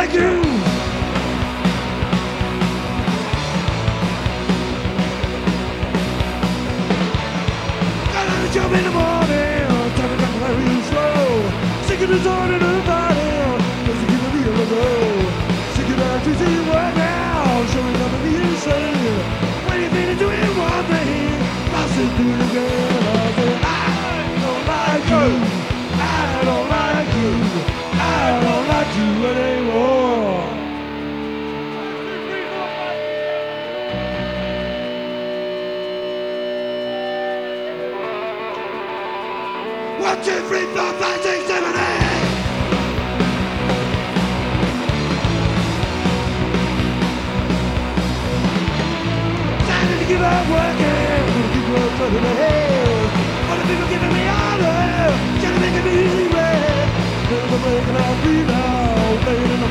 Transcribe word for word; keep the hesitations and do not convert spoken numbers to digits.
like you. Jump in the morning, time to come like real slow. Sick of the zone and the body, doesn't give a real go. Sick of that to see right now, showing up in the insane. When you think you're doing one thing, lost it through the game. I say, I don't like you, I don't like you, I don't like you anymore. One, two, three, four, five, six, seven, eight. Time to give up working. Gonna keep on running ahead. All the people giving me honor, trying to make it easy way. Never breaking our free now, playing